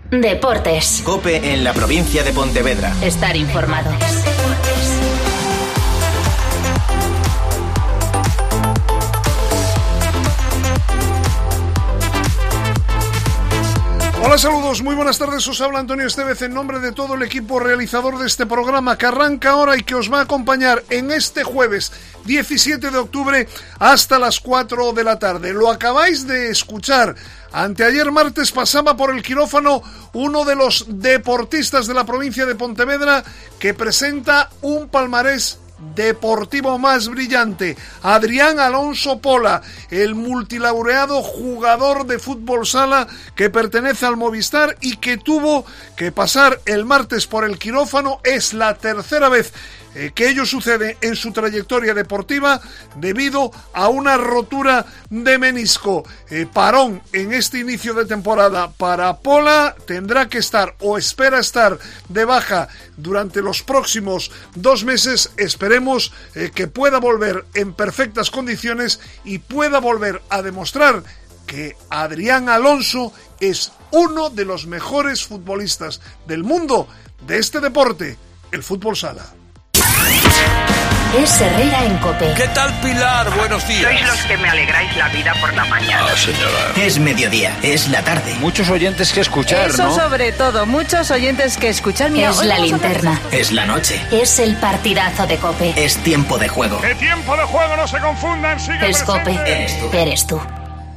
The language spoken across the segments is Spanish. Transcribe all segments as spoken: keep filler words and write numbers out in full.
Deportes. COPE en la provincia de Pontevedra. Estar informado. Hola, saludos, muy buenas tardes, os habla Antonio Estevez en nombre de todo el equipo realizador de este programa que arranca ahora y que os va a acompañar en este jueves diecisiete de octubre hasta las cuatro de la tarde. Lo acabáis de escuchar. Anteayer martes pasaba por el quirófano uno de los deportistas de la provincia de Pontevedra que presenta un palmarés deportivo más brillante. Adrián Alonso Pola, el multilaureado jugador de fútbol sala que pertenece al Movistar y que tuvo que pasar el martes por el quirófano. Es la tercera vez eh, que ello sucede en su trayectoria deportiva debido a una rotura de menisco. Eh, parón en este inicio de temporada para Pola. Tendrá que estar o espera estar de baja durante los próximos dos meses. Esperemos eh, que pueda volver en perfectas condiciones y pueda volver a demostrar que Adrián Alonso es uno de los mejores futbolistas del mundo de este deporte, el fútbol sala. Es Herrera en COPE. ¿Qué tal, Pilar? Buenos días. Sois los que me alegráis la vida por la mañana. Ah, señora. Es mediodía, es la tarde. Muchos oyentes que escuchar, Eso ¿no? sobre todo, muchos oyentes que escuchar. Mira, Es hoy la vamos a linterna. Es la noche. Es el partidazo de COPE. Es tiempo de juego. ¡Qué tiempo de juego! ¡No se confundan! ¡Sigue Es COPE. Eres tú. Eres tú.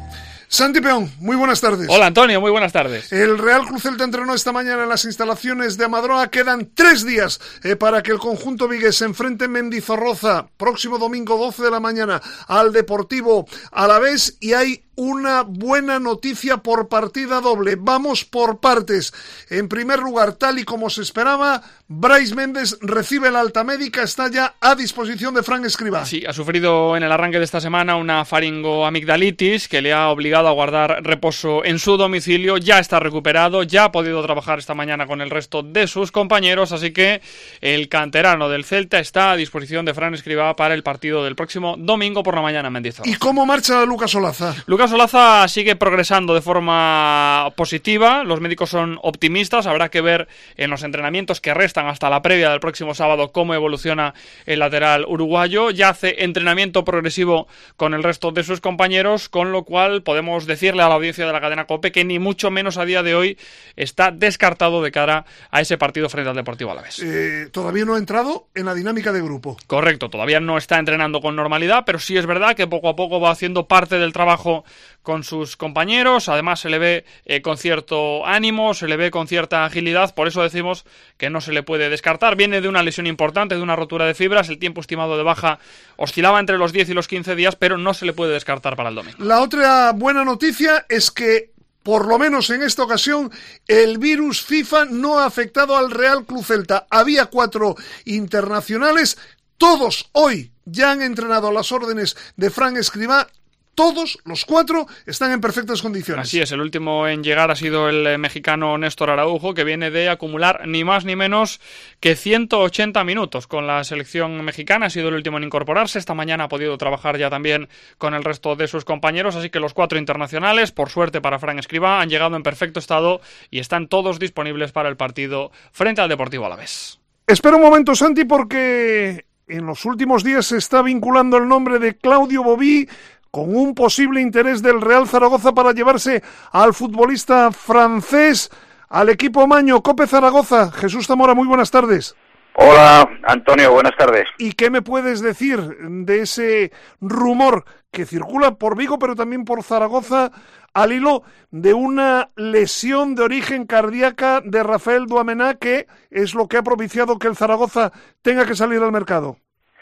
Santi Peón, muy buenas tardes. Hola Antonio, muy buenas tardes. El Real Cruz Celta entrenó esta mañana en las instalaciones de Amadroa. Quedan tres días eh, para que el conjunto vigués se enfrente en Mendizorroza, próximo domingo doce de la mañana, al Deportivo Alavés, y hay una buena noticia por partida doble. Vamos por partes. En primer lugar, tal y como se esperaba, Brais Méndez recibe la alta médica, está ya a disposición de Fran Escribá. Sí, ha sufrido en el arranque de esta semana una faringoamigdalitis que le ha obligado a guardar reposo en su domicilio. Ya está recuperado, ya ha podido trabajar esta mañana con el resto de sus compañeros, así que el canterano del Celta está a disposición de Fran Escribá para el partido del próximo domingo por la mañana en Mendizorroza. ¿Y cómo marcha Lucas Olaza? Lucas Olaza sigue progresando de forma positiva, los médicos son optimistas, habrá que ver en los entrenamientos que restan hasta la previa del próximo sábado cómo evoluciona el lateral uruguayo. Ya hace entrenamiento progresivo con el resto de sus compañeros, con lo cual podemos decirle a la audiencia de la cadena COPE que ni mucho menos a día de hoy está descartado de cara a ese partido frente al Deportivo Alavés. Eh, todavía no ha entrado en la dinámica de grupo. Correcto, todavía no está entrenando con normalidad, pero sí es verdad que poco a poco va haciendo parte del trabajo con sus compañeros. Además se le ve eh, con cierto ánimo, se le ve con cierta agilidad, por eso decimos que no se le puede descartar. Viene de una lesión importante, de una rotura de fibras, el tiempo estimado de baja oscilaba entre los diez y los quince días, pero no se le puede descartar para el domingo. La otra buena noticia es que, por lo menos en esta ocasión, el virus FIFA no ha afectado al Real Club Celta. Había cuatro internacionales, todos hoy ya han entrenado a las órdenes de Fran Escribá. Todos, los cuatro, están en perfectas condiciones. Así es, el último en llegar ha sido el mexicano Néstor Araujo, que viene de acumular ni más ni menos que ciento ochenta minutos con la selección mexicana. Ha sido el último en incorporarse. Esta mañana ha podido trabajar ya también con el resto de sus compañeros, así que los cuatro internacionales, por suerte para Fran Escribá, han llegado en perfecto estado y están todos disponibles para el partido frente al Deportivo Alavés. Espera un momento, Santi, porque en los últimos días se está vinculando el nombre de Claudio Bobí con un posible interés del Real Zaragoza para llevarse al futbolista francés al equipo maño. COPE Zaragoza, Jesús Zamora, muy buenas tardes. Hola, Antonio, buenas tardes. ¿Y qué me puedes decir de ese rumor que circula por Vigo, pero también por Zaragoza, al hilo de una lesión de origen cardíaca de Rafael Duamená, que es lo que ha propiciado que el Zaragoza tenga que salir al mercado?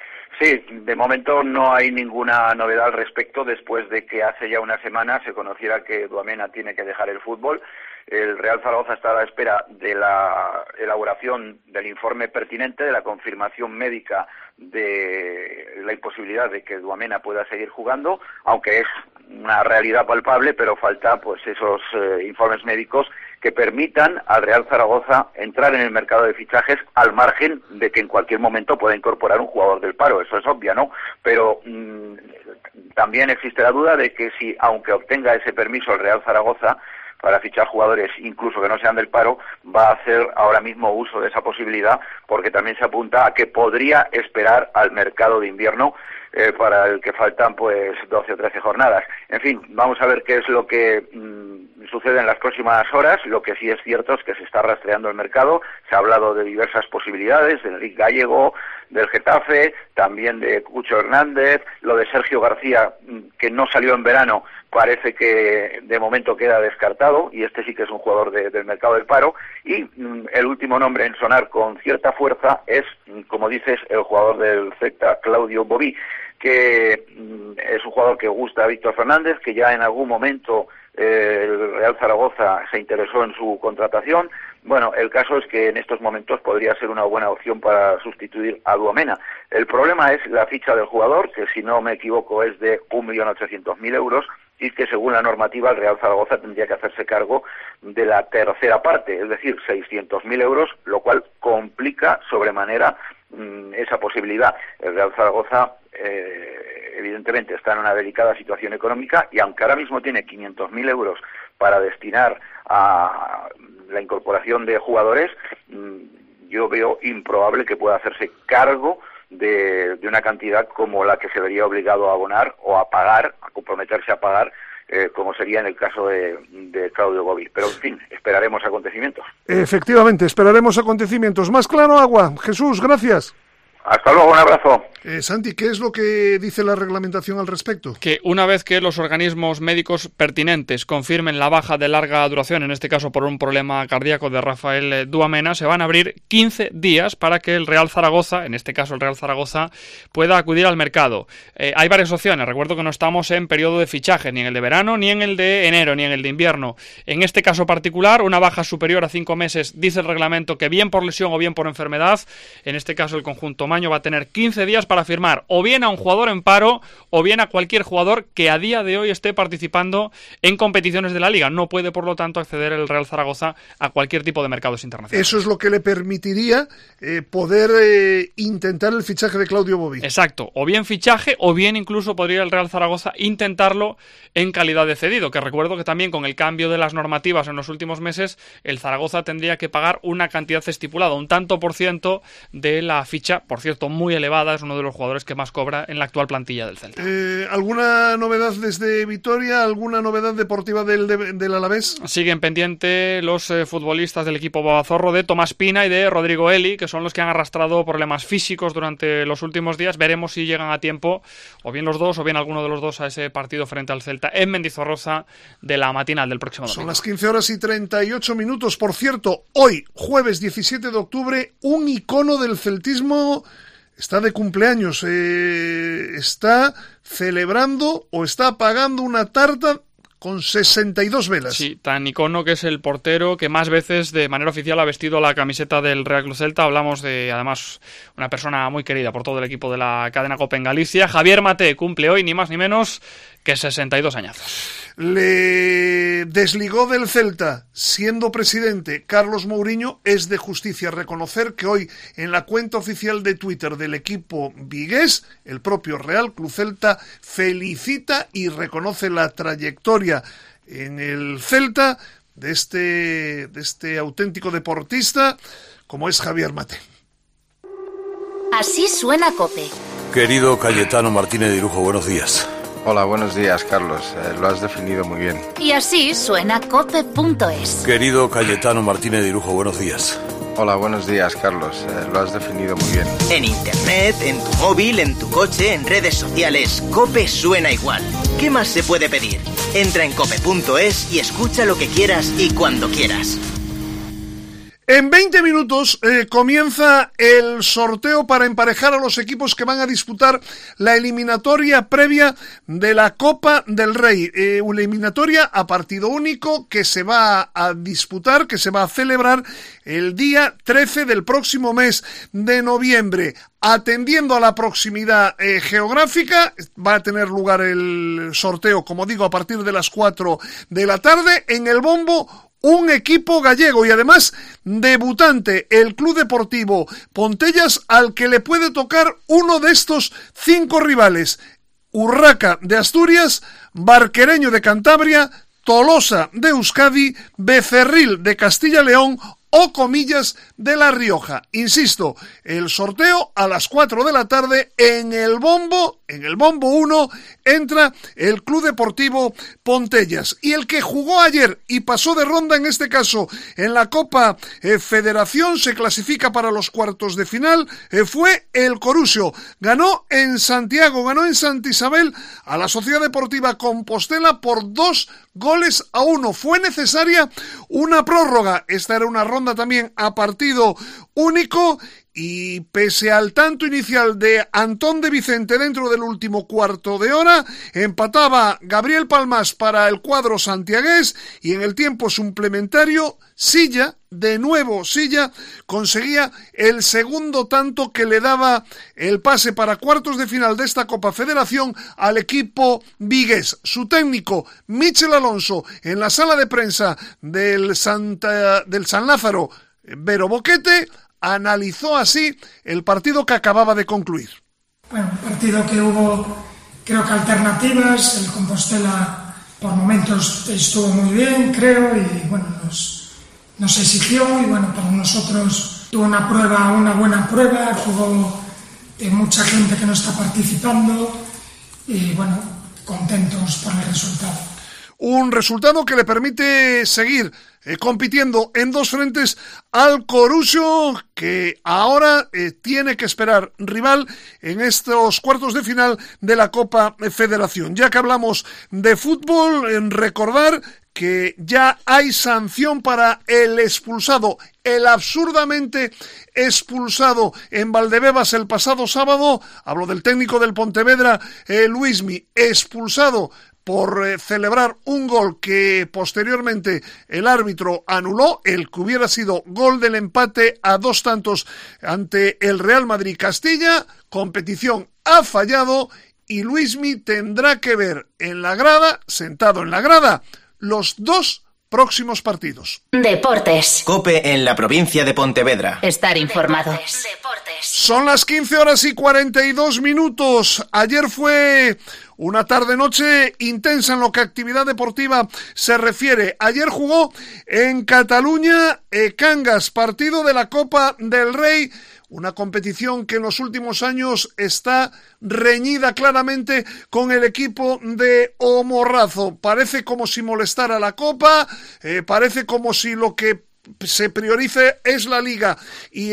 Sí, de momento no hay ninguna novedad al respecto, después de que hace ya una semana se conociera que Duamená tiene que dejar el fútbol. El Real Zaragoza está a la espera de la elaboración del informe pertinente, de la confirmación médica de la imposibilidad de que Duamená pueda seguir jugando, aunque es una realidad palpable, pero falta pues esos eh, informes médicos que permitan al Real Zaragoza entrar en el mercado de fichajes al margen de que en cualquier momento pueda incorporar un jugador del paro. Eso es obvio, ¿no? Pero mmm, también existe la duda de que si, aunque obtenga ese permiso el Real Zaragoza, para fichar jugadores, incluso que no sean del paro, va a hacer ahora mismo uso de esa posibilidad, porque también se apunta a que podría esperar al mercado de invierno, eh, para el que faltan pues doce o trece jornadas. En fin, vamos a ver qué es lo que mmm, sucede en las próximas horas. Lo que sí es cierto es que se está rastreando el mercado, se ha hablado de diversas posibilidades, de Enrique Gallego, del Getafe, también de Cucho Hernández, lo de Sergio García, que no salió en verano, parece que de momento queda descartado, y este sí que es un jugador de, del mercado del paro, y mm, el último nombre en sonar con cierta fuerza es, como dices, el jugador del Celta, Claudio Bobí, que mm, es un jugador que gusta a Víctor Fernández, que ya en algún momento eh, el Real Zaragoza se interesó en su contratación. Bueno, el caso es que en estos momentos podría ser una buena opción para sustituir a Duamena. El problema es la ficha del jugador, que si no me equivoco es de un millón ochocientos mil euros, y que según la normativa el Real Zaragoza tendría que hacerse cargo de la tercera parte, es decir, seiscientos mil euros, lo cual complica sobremanera mmm, esa posibilidad. El Real Zaragoza eh, evidentemente está en una delicada situación económica, y aunque ahora mismo tiene quinientos mil euros para destinar a la incorporación de jugadores, mmm, yo veo improbable que pueda hacerse cargo De, de una cantidad como la que se vería obligado a abonar o a pagar, a comprometerse a pagar, eh, como sería en el caso de, de Claudio Bobí. Pero, en fin, esperaremos acontecimientos. Efectivamente, esperaremos acontecimientos. Más claro, agua. Jesús, gracias. Hasta luego, un abrazo. Eh, Santi, ¿qué es lo que dice la reglamentación al respecto? Que una vez que los organismos médicos pertinentes confirmen la baja de larga duración, en este caso por un problema cardíaco de Rafael Duamena, se van a abrir quince días para que el Real Zaragoza, en este caso el Real Zaragoza, pueda acudir al mercado. Eh, hay varias opciones. Recuerdo que no estamos en periodo de fichaje, ni en el de verano, ni en el de enero, ni en el de invierno. En este caso particular, una baja superior a cinco meses, dice el reglamento que bien por lesión o bien por enfermedad, en este caso el conjunto maño va a tener quince días para firmar o bien a un jugador en paro o bien a cualquier jugador que a día de hoy esté participando en competiciones de la Liga. No puede, por lo tanto, acceder el Real Zaragoza a cualquier tipo de mercados internacionales. Eso es lo que le permitiría eh, poder eh, intentar el fichaje de Claudio Bobí. Exacto, o bien fichaje o bien incluso podría el Real Zaragoza intentarlo en calidad de cedido, que recuerdo que también con el cambio de las normativas en los últimos meses el Zaragoza tendría que pagar una cantidad estipulada, un tanto por ciento de la ficha, por cierto muy elevada, es uno de los jugadores que más cobra en la actual plantilla del Celta. Eh, ¿Alguna novedad desde Vitoria? ¿Alguna novedad deportiva del, de, del Alavés? Siguen pendientes los eh, futbolistas del equipo babazorro de Tomás Pina y de Rodrigo Eli, que son los que han arrastrado problemas físicos durante los últimos días. Veremos si llegan a tiempo, o bien los dos, o bien alguno de los dos, a ese partido frente al Celta en Mendizorroza de la matinal del próximo domingo. Son las quince horas y treinta y ocho minutos. Por cierto, hoy, jueves diecisiete de octubre, un icono del celtismo está de cumpleaños, eh, está celebrando o está apagando una tarta con sesenta y dos velas. Sí, tan icono que es el portero que más veces de manera oficial ha vestido la camiseta del Real Club Celta. Hablamos de, además, una persona muy querida por todo el equipo de la cadena COPE en Galicia. Javier Mate cumple hoy ni más ni menos que sesenta y dos añazos. Le desligó del Celta siendo presidente Carlos Mourinho. Es de justicia reconocer que hoy en la cuenta oficial de Twitter del equipo vigués, el propio Real Club Celta felicita y reconoce la trayectoria en el Celta de este, de este auténtico deportista como es Javier Mate. Así suena COPE. Querido Cayetano Martínez de Irujo, buenos días. Hola, buenos días, Carlos. Eh, lo has definido muy bien. Y así suena cope punto es. Querido Cayetano Martínez de Irujo, buenos días. Hola, buenos días, Carlos. Eh, lo has definido muy bien. En internet, en tu móvil, en tu coche, en redes sociales, COPE suena igual. ¿Qué más se puede pedir? Entra en cope punto es y escucha lo que quieras y cuando quieras. En veinte minutos eh, comienza el sorteo para emparejar a los equipos que van a disputar la eliminatoria previa de la Copa del Rey. Eh, una eliminatoria a partido único que se va a disputar, que se va a celebrar el día trece del próximo mes de noviembre. Atendiendo a la proximidad eh, geográfica, va a tener lugar el sorteo, como digo, a partir de las cuatro de la tarde en el bombo. Un equipo gallego y además debutante, el Club Deportivo Pontellas, al que le puede tocar uno de estos cinco rivales: Urraca de Asturias, Barquereño de Cantabria, Tolosa de Euskadi, Becerril de Castilla y León o Comillas de La Rioja. Insisto, el sorteo a las cuatro de la tarde en el bombo, en el bombo uno, entra el Club Deportivo Pontellas. Y el que jugó ayer y pasó de ronda, en este caso en la Copa eh, Federación, se clasifica para los cuartos de final, eh, fue el Corusio. Ganó en Santiago, ganó en Santa Isabel a la Sociedad Deportiva Compostela por dos goles a uno. Fue necesaria una prórroga. Esta era una ronda también a partido único y pese al tanto inicial de Antón de Vicente dentro del último cuarto de hora, empataba Gabriel Palmás para el cuadro santiagués y en el tiempo suplementario Silla, de nuevo Silla, conseguía el segundo tanto que le daba el pase para cuartos de final de esta Copa Federación al equipo vigués. Su técnico, Michel Alonso, en la sala de prensa del, Santa, del San Lázaro, Vero Boquete, analizó así el partido que acababa de concluir. Bueno, un partido que hubo, creo que alternativas. El Compostela por momentos estuvo muy bien, creo, y bueno, nos, nos exigió, y bueno, para nosotros tuvo una prueba, una buena prueba, jugó de mucha gente que no está participando y bueno, contentos por el resultado. Un resultado que le permite seguir eh, compitiendo en dos frentes al Corusio, que ahora eh, tiene que esperar rival en estos cuartos de final de la Copa Federación. Ya que hablamos de fútbol, en recordar que ya hay sanción para el expulsado, el absurdamente expulsado en Valdebebas el pasado sábado. Hablo del técnico del Pontevedra, eh, Luismi, expulsado por eh, celebrar un gol que posteriormente el árbitro anuló, el que hubiera sido gol del empate a dos tantos ante el Real Madrid Castilla. Competición ha fallado y Luismi tendrá que ver en la grada, sentado en la grada, los dos próximos partidos. Deportes. COPE en la provincia de Pontevedra. Estar informado. Deportes. Son las quince horas y cuarenta y dos minutos. Ayer fue una tarde-noche intensa en lo que a actividad deportiva se refiere. Ayer jugó en Cataluña eh, Cangas, partido de la Copa del Rey. Una competición que en los últimos años está reñida claramente con el equipo de Omorrazo. Parece como si molestara la Copa, eh, parece como si lo que se priorice es la Liga y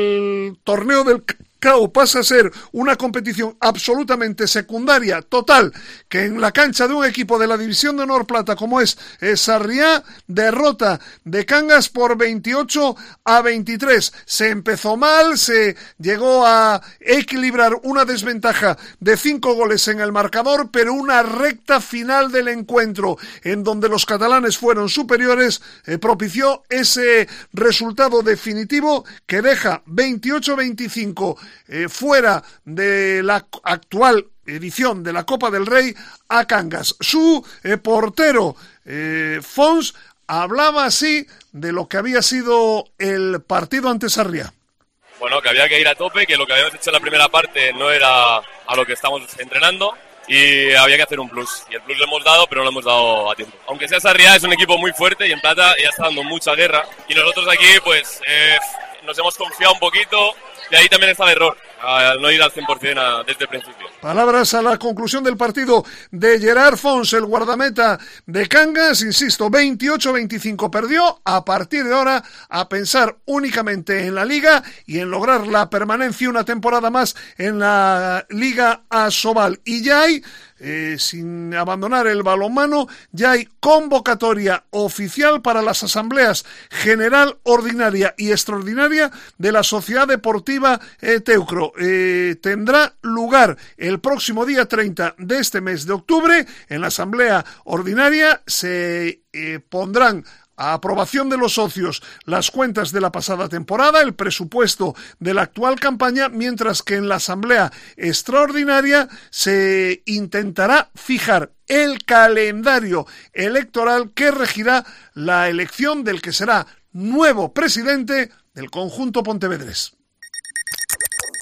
el torneo del C A O pasa a ser una competición absolutamente secundaria, total, que en la cancha de un equipo de la División de Honor Plata como es eh, Sarriá, derrota de Cangas por veintiocho a veintitrés. Se empezó mal, se llegó a equilibrar una desventaja de cinco goles en el marcador, pero una recta final del encuentro en donde los catalanes fueron superiores eh, propició ese resultado definitivo que deja veintiocho a veinticinco Eh, fuera de la actual edición de la Copa del Rey a Cangas. Su eh, portero eh, Fons hablaba así de lo que había sido el partido ante Sarriá. Bueno, que había que ir a tope, que lo que habíamos hecho en la primera parte no era a lo que estamos entrenando y había que hacer un plus. Y el plus lo hemos dado, pero no lo hemos dado a tiempo. Aunque sea Sarriá, es un equipo muy fuerte y en Plata ya está dando mucha guerra. Y nosotros aquí, pues, eh, nos hemos confiado un poquito. Y ahí también está el error, al no ir al cien por ciento desde el principio. Palabras a la conclusión del partido de Gerard Fons, el guardameta de Cangas. Insisto, veintiocho a veinticinco perdió. A partir de ahora, a pensar únicamente en la Liga y en lograr la permanencia una temporada más en la Liga Asobal. Y ya hay, eh, sin abandonar el balonmano, ya hay convocatoria oficial para las asambleas general, ordinaria y extraordinaria de la Sociedad Deportiva eh, Teucro. Eh, tendrá lugar el próximo día treinta de este mes de octubre. En la asamblea ordinaria se eh, pondrán a aprobación de los socios las cuentas de la pasada temporada, el presupuesto de la actual campaña, mientras que en la asamblea extraordinaria se intentará fijar el calendario electoral que regirá la elección del que será nuevo presidente del conjunto pontevedrés.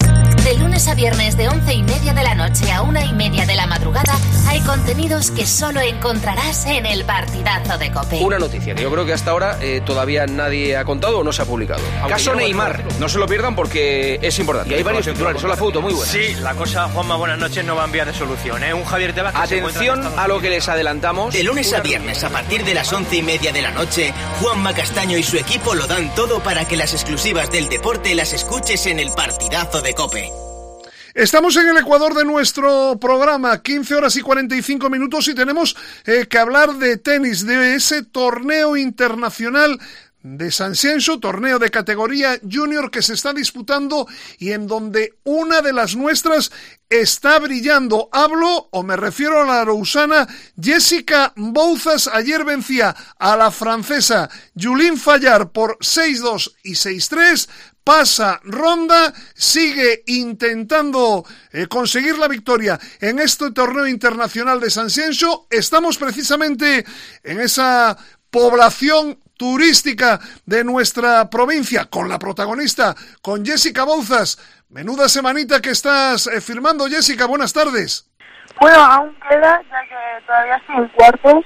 De lunes a viernes de once y media de la noche a una y media de la madrugada hay contenidos que solo encontrarás en el Partidazo de COPE. Una noticia que yo creo que hasta ahora eh, todavía nadie ha contado o no se ha publicado. Caso Neymar, no se lo pierdan porque es importante. Y hay varios titulares, son la foto muy buena. Sí, la cosa, Juanma, buenas noches, no va a enviar de solución, ¿eh? Un Javier Tebas que Atención se a lo que les adelantamos. De lunes a viernes, a partir de las once y media de la noche, Juanma Castaño y su equipo lo dan todo para que las exclusivas del deporte las escuches en el Partidazo de COPE. Estamos en el Ecuador de nuestro programa, quince horas y cuarenta y cinco minutos, y tenemos eh, que hablar de tenis, de ese torneo internacional de San Ciencio, torneo de categoría junior que se está disputando y en donde una de las nuestras está brillando. Hablo, o me refiero a la arusana Jessica Bouzas. Ayer vencía a la francesa Julien Fayard por seis dos y seis tres. Pasa ronda, sigue intentando eh, conseguir la victoria en este torneo internacional de San Ciencio. Estamos precisamente en esa población turística de nuestra provincia, con la protagonista, con Jessica Bouzas. Menuda semanita que estás eh, firmando, Jessica, buenas tardes. Bueno, aún queda, ya que todavía estoy en cuartos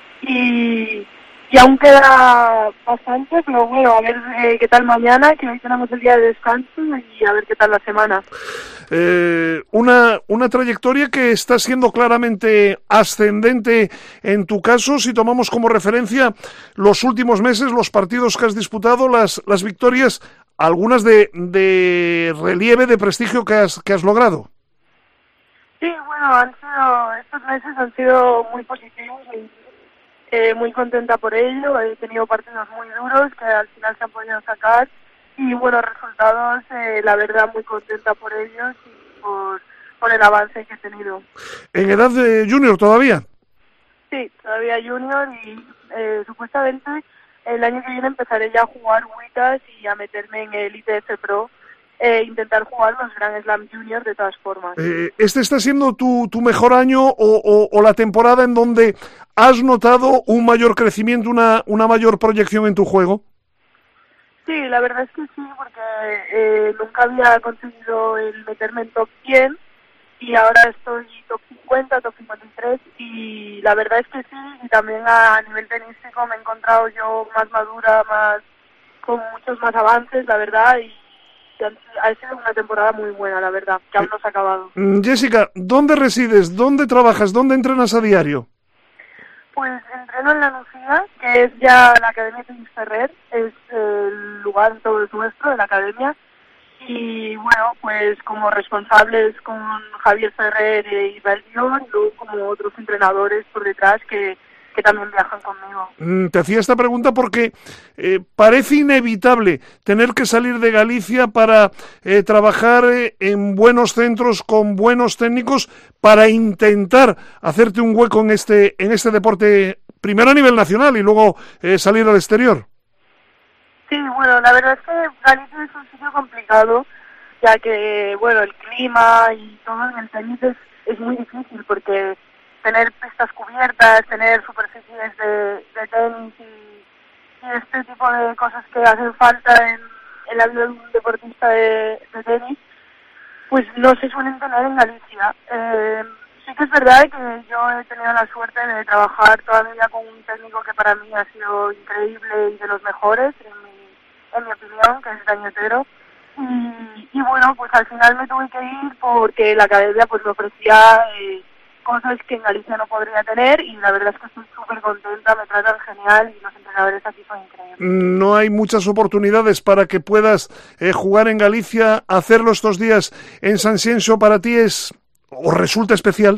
y, y aún queda bastante, pero bueno, a ver eh, qué tal mañana, que hoy tenemos el día de descanso, y a ver qué tal la semana. Eh, una, una trayectoria que está siendo claramente ascendente en tu caso, si tomamos como referencia los últimos meses, los partidos que has disputado, las, las victorias, algunas de, de relieve, de prestigio que has, que has logrado. Sí, bueno, han sido, estos meses han sido muy positivos y eh, muy contenta por ello. He tenido partidos muy duros que al final se han podido sacar. Y buenos resultados, eh, la verdad muy contenta por ellos y por, por el avance que he tenido. ¿En edad de junior todavía? Sí, todavía junior y eh, supuestamente el año que viene empezaré ya a jugar WITAS y a meterme en el I T F Pro e intentar jugar los Grand Slam Junior de todas formas. Eh, ¿Este está siendo tu, tu mejor año o, o, o la temporada en donde has notado un mayor crecimiento, una, una mayor proyección en tu juego? Sí, la verdad es que sí, porque eh, nunca había conseguido el meterme en top cien y ahora estoy top cincuenta, top cincuenta y tres y la verdad es que sí, y también a, a nivel tenístico me he encontrado yo más madura, más con muchos más avances, la verdad, y ha sido una temporada muy buena, la verdad, que aún no se ha acabado. Jessica, ¿dónde resides? ¿Dónde trabajas? ¿Dónde entrenas a diario? Pues entreno en La Nucía, que es ya la Academia Tenis Ferrer, es el lugar todo nuestro de la academia. Y bueno, pues como responsables con Javier Ferrer e Israel Dion, y luego como otros entrenadores por detrás que, que también viajan conmigo. Mm, te hacía esta pregunta porque eh, parece inevitable tener que salir de Galicia para eh, trabajar eh, en buenos centros con buenos técnicos para intentar hacerte un hueco en este en este deporte, primero a nivel nacional y luego eh, salir al exterior. Sí, bueno, la verdad es que Galicia es un sitio complicado, ya que, bueno, el clima y todo en el tenis es, es muy difícil porque tener pistas cubiertas, tener superficies de, de tenis y, y este tipo de cosas que hacen falta en, en la vida de un deportista de, de tenis, pues no se suelen tener en Galicia. Eh, sí que es verdad que yo he tenido la suerte de trabajar toda mi vida con un técnico que para mí ha sido increíble y de los mejores, en mi, en mi opinión, que es Dañetero. Y, y bueno, pues al final me tuve que ir porque la academia pues me ofrecía eh, cosas que en Galicia no podría tener y la verdad es que estoy súper contenta, me tratan genial y los entrenadores aquí son increíbles. No hay muchas oportunidades para que puedas eh, jugar en Galicia, hacerlo estos días en San Ciencio, ¿para ti es o resulta especial?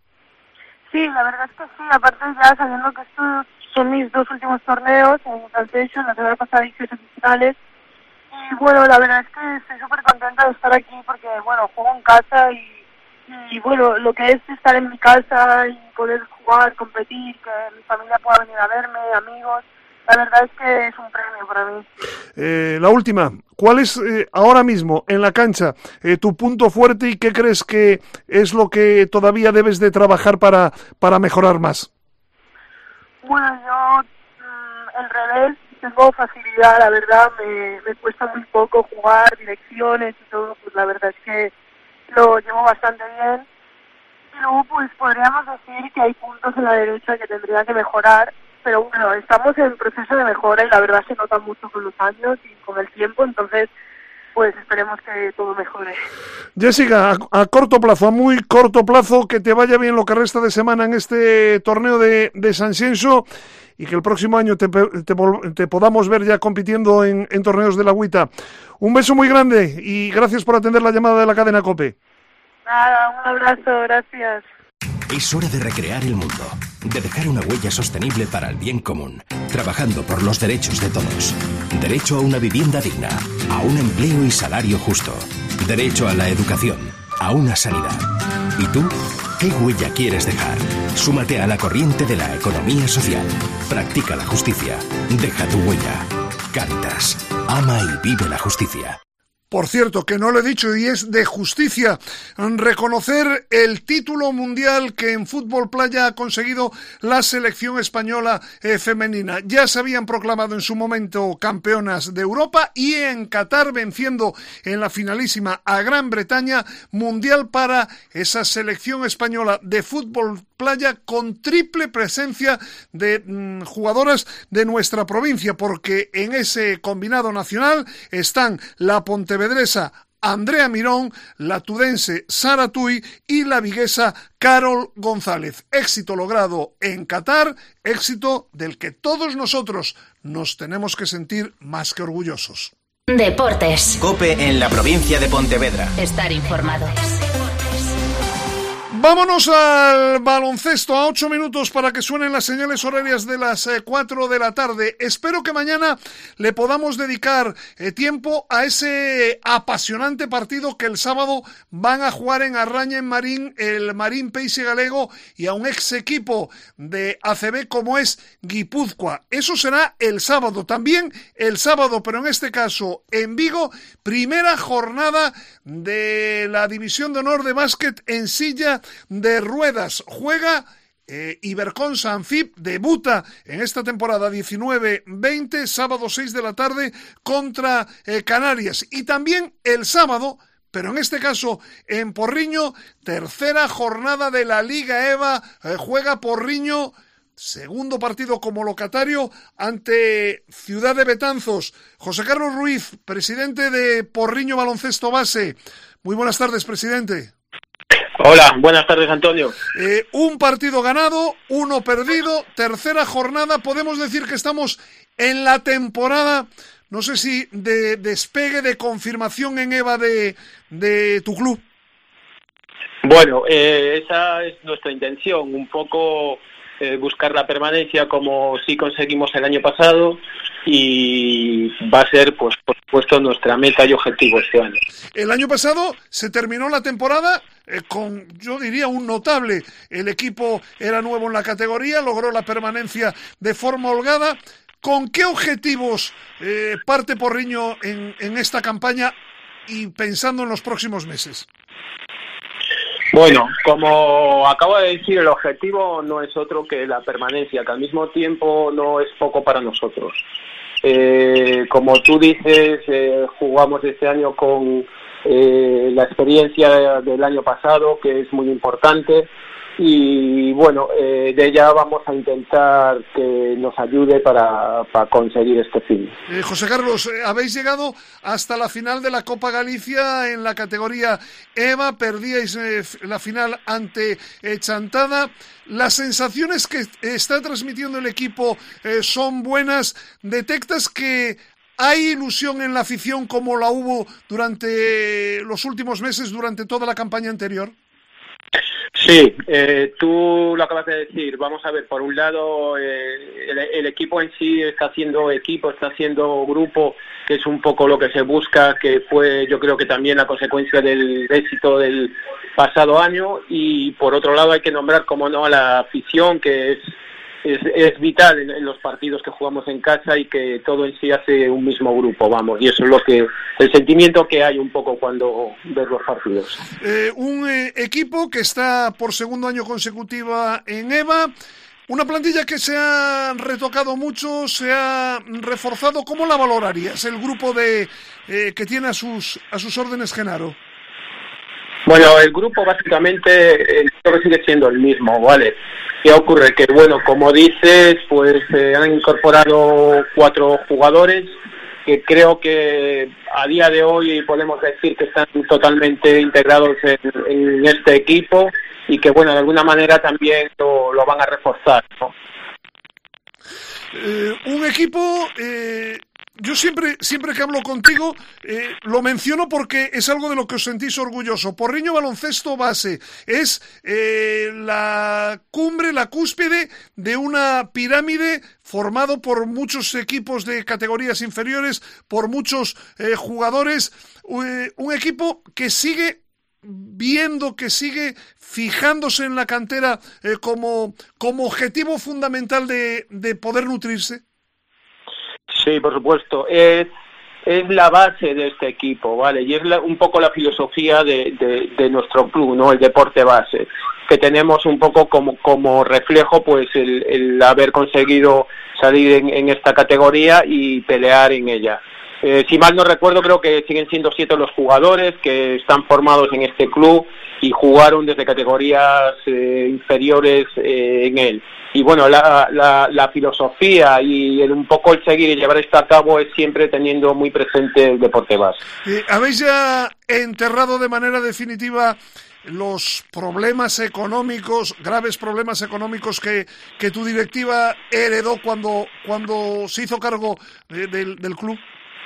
Sí, la verdad es que sí, aparte ya sabiendo que estos son mis dos últimos torneos en San Ciencio, la semana pasada hice semifinales y bueno, la verdad es que estoy súper contenta de estar aquí porque bueno, juego en casa y Y bueno, lo que es estar en mi casa y poder jugar, competir, que mi familia pueda venir a verme, amigos, la verdad es que es un premio para mí. Eh, la última, ¿cuál es eh, ahora mismo en la cancha eh, tu punto fuerte y qué crees que es lo que todavía debes de trabajar para, para mejorar más? Bueno, yo mmm, el revés tengo facilidad, la verdad, me, me cuesta muy poco jugar, direcciones y todo, pues la verdad es que lo llevó bastante bien. Y luego pues podríamos decir que hay puntos en la derecha que tendría que mejorar, pero bueno, estamos en proceso de mejora y la verdad se nota mucho con los años y con el tiempo, entonces pues esperemos que todo mejore. Jessica, a, a corto plazo, a muy corto plazo, que te vaya bien lo que resta de semana en este torneo de, de San Xenxo y que el próximo año te, te, te podamos ver ya compitiendo en, en torneos de la Agüita. Un beso muy grande y gracias por atender la llamada de la cadena COPE. Nada, un abrazo, gracias. Es hora de recrear el mundo, de dejar una huella sostenible para el bien común, trabajando por los derechos de todos. Derecho a una vivienda digna, a un empleo y salario justo. Derecho a la educación, a una sanidad. ¿Y tú? ¿Qué huella quieres dejar? Súmate a la corriente de la economía social. Practica la justicia. Deja tu huella. Cáritas. Ama y vive la justicia. Por cierto, que no lo he dicho y es de justicia, reconocer el título mundial que en fútbol playa ha conseguido la selección española eh, femenina. Ya se habían proclamado en su momento campeonas de Europa y en Qatar venciendo en la finalísima a Gran Bretaña, mundial para esa selección española de fútbol playa con triple presencia de mm, jugadoras de nuestra provincia, porque en ese combinado nacional están la pontevedresa Andrea Mirón, la tudense Sara Tui y la viguesa Carol González. Éxito logrado en Qatar, éxito del que todos nosotros nos tenemos que sentir más que orgullosos. Deportes. COPE en la provincia de Pontevedra. Estar informado. Vámonos al baloncesto, a ocho minutos para que suenen las señales horarias de las eh, cuatro de la tarde. Espero que mañana le podamos dedicar eh, tiempo a ese apasionante partido que el sábado van a jugar en Arraña, en Marín, el Marín Peixe Galego y a un ex equipo de A C B como es Guipúzcoa. Eso será el sábado, también el sábado, pero en este caso en Vigo, primera jornada de la División de Honor de Básquet en silla de ruedas. Juega eh, Ibercon Sanfib, debuta en esta temporada diecinueve veinte, sábado seis de la tarde contra eh, Canarias. Y también el sábado, pero en este caso en Porriño, tercera jornada de la Liga EVA, eh, juega Porriño, segundo partido como locatario ante Ciudad de Betanzos. José Carlos Ruiz, presidente de Porriño Baloncesto Base. Muy buenas tardes, presidente. Hola, buenas tardes, Antonio. Eh, un partido ganado, uno perdido, tercera jornada. Podemos decir que estamos en la temporada, no sé si de despegue, de confirmación en EVA de, de tu club. Bueno, eh, esa es nuestra intención, un poco eh, buscar la permanencia como sí conseguimos el año pasado, y va a ser, pues, por supuesto, nuestra meta y objetivo este año. El año pasado se terminó la temporada eh, con, yo diría, un notable. El equipo era nuevo en la categoría, logró la permanencia de forma holgada. ¿Con qué objetivos eh, parte Porriño en, en esta campaña y pensando en los próximos meses? Bueno, como acabo de decir, el objetivo no es otro que la permanencia, que al mismo tiempo no es poco para nosotros. Eh, como tú dices, eh, jugamos este año con eh, la experiencia del año pasado, que es muy importante, y bueno, eh, de ella vamos a intentar que nos ayude para, para conseguir este fin. Eh, José Carlos, eh, habéis llegado hasta la final de la Copa Galicia en la categoría EVA, perdíais eh, la final ante eh, Chantada. Las sensaciones que está transmitiendo el equipo eh, son buenas. ¿Detectas que hay ilusión en la afición como la hubo durante los últimos meses, durante toda la campaña anterior? Sí, eh, tú lo acabas de decir. Vamos a ver, por un lado, eh, el, el equipo en sí está haciendo equipo, está haciendo grupo, que es un poco lo que se busca, que fue, yo creo que también la consecuencia del éxito del pasado año. Y por otro lado hay que nombrar, como no, a la afición, que es es, es vital en, en los partidos que jugamos en casa y que todo en sí hace un mismo grupo, vamos, y eso es lo que el sentimiento que hay un poco cuando ves los partidos. Eh, un eh, equipo que está por segundo año consecutiva en EVA, una plantilla que se ha retocado mucho, se ha reforzado. ¿Cómo la valorarías, el grupo de eh, que tiene a sus a sus órdenes Genaro? Bueno, el grupo básicamente eh, creo que sigue siendo el mismo, ¿vale? ¿Qué ocurre? Que bueno, como dices, pues eh, han incorporado cuatro jugadores que creo que a día de hoy podemos decir que están totalmente integrados en, en este equipo y que bueno, de alguna manera también lo, lo van a reforzar, ¿no? Eh, un equipo... Eh... Yo siempre, siempre que hablo contigo, eh, lo menciono porque es algo de lo que os sentís orgulloso. Porriño Baloncesto Base es eh, la cumbre, la cúspide de una pirámide formado por muchos equipos de categorías inferiores, por muchos eh, jugadores. Eh, un equipo que sigue viendo, que sigue fijándose en la cantera eh, como, como objetivo fundamental de, de poder nutrirse. Sí, por supuesto. Es, es la base de este equipo, ¿vale? Y es la, un poco la filosofía de, de, de nuestro club, ¿no? El deporte base, que tenemos un poco como, como reflejo, pues, el, el haber conseguido salir en, en esta categoría y pelear en ella. Eh, si mal no recuerdo, creo que siguen siendo siete los jugadores que están formados en este club y jugaron desde categorías eh, inferiores eh, en él. Y bueno, la, la, la filosofía y el, un poco el seguir y llevar esto a cabo es siempre teniendo muy presente el deporte base. Eh, ¿Habéis ya enterrado de manera definitiva los problemas económicos, graves problemas económicos que, que tu directiva heredó cuando, cuando se hizo cargo de, del, del club?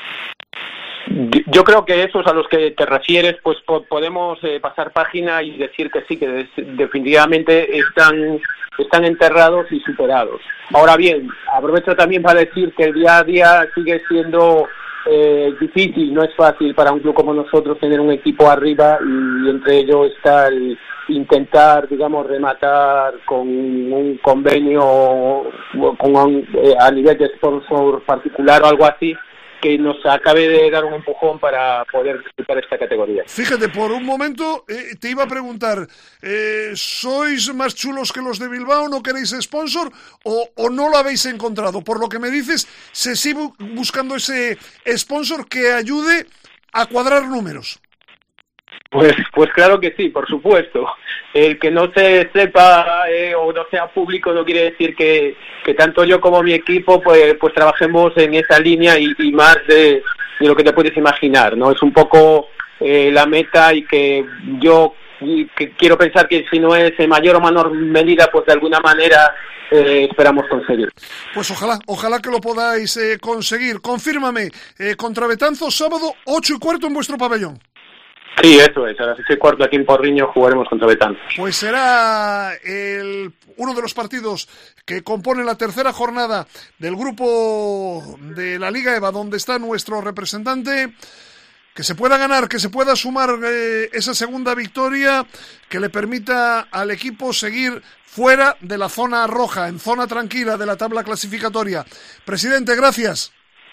Yo creo que esos a los que te refieres, pues po- podemos eh, pasar página y decir que sí, que des- definitivamente están, están enterrados y superados. Ahora bien, aprovecho también para decir que el día a día sigue siendo eh, difícil, no es fácil para un club como nosotros tener un equipo arriba y entre ellos está el intentar, digamos, rematar con un convenio con un, eh, a nivel de sponsor particular o algo así, que nos acabe de dar un empujón para poder disfrutar esta categoría. Fíjate, por un momento eh, te iba a preguntar, eh, ¿sois más chulos que los de Bilbao, no queréis sponsor o, o no lo habéis encontrado? Por lo que me dices, se sigue buscando ese sponsor que ayude a cuadrar números. Pues, pues claro que sí, por supuesto. El que no se sepa eh, o no sea público no quiere decir que, que tanto yo como mi equipo pues, pues trabajemos en esa línea y, y más de, de lo que te puedes imaginar, ¿no? Es un poco eh, la meta y que yo y que quiero pensar que si no es en mayor o menor medida, pues de alguna manera eh, esperamos conseguir. Pues ojalá, ojalá que lo podáis eh, conseguir. Confírmame, eh, contra Betanzos, sábado, ocho y cuarto en vuestro pabellón. Sí, eso es, a las seis y cuarto aquí en Porriño jugaremos contra Betanzos. Pues será el, uno de los partidos que compone la tercera jornada del grupo de la Liga EVA, donde está nuestro representante. Que se pueda ganar, que se pueda sumar eh, esa segunda victoria que le permita al equipo seguir fuera de la zona roja, en zona tranquila de la tabla clasificatoria. Presidente, gracias.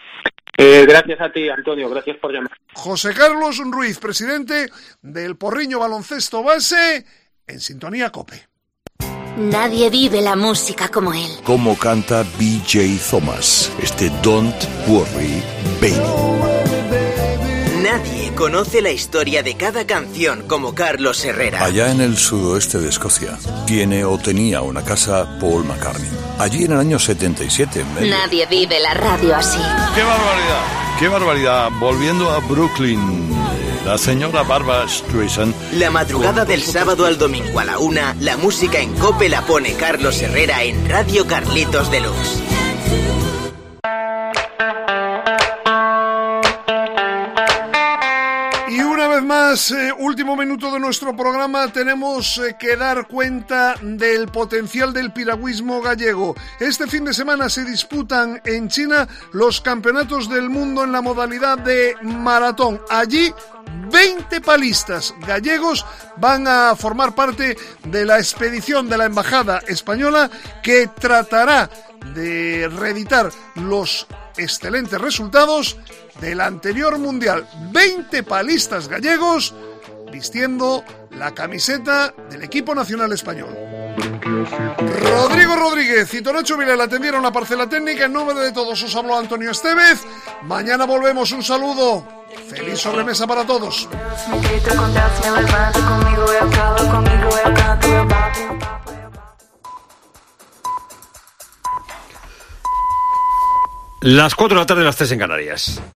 Eh, gracias a ti, Antonio, gracias por llamar. José Carlos Ruiz, presidente del Porriño Baloncesto Base, en Sintonía COPE. Nadie vive la música como él. Cómo canta B J Thomas, este Don't Worry Baby. Nadie conoce la historia de cada canción como Carlos Herrera. Allá en el sudoeste de Escocia, tiene o tenía una casa Paul McCartney. Allí en el año setenta y siete. En medio. Nadie vive la radio así. ¡Qué barbaridad! ¡Qué barbaridad! Volviendo a Brooklyn, la señora Barbra Streisand. La madrugada del sábado al domingo a la una, la música en COPE la pone Carlos Herrera en Radio Carlitos Deluxe. Más, eh, último minuto de nuestro programa, tenemos eh, que dar cuenta del potencial del piragüismo gallego. Este fin de semana se disputan en China los campeonatos del mundo en la modalidad de maratón. Allí veinte palistas gallegos van a formar parte de la expedición de la Embajada Española que tratará de reeditar los excelentes resultados del anterior mundial. veinte palistas gallegos vistiendo la camiseta del equipo nacional español. Rodrigo Rodríguez y Tonacho Vilela atendieron la parcela técnica. En nombre de todos os habló Antonio Estevez. Mañana volvemos. Un saludo. Feliz sobremesa para todos. Las cuatro de la tarde, las tres en Canarias.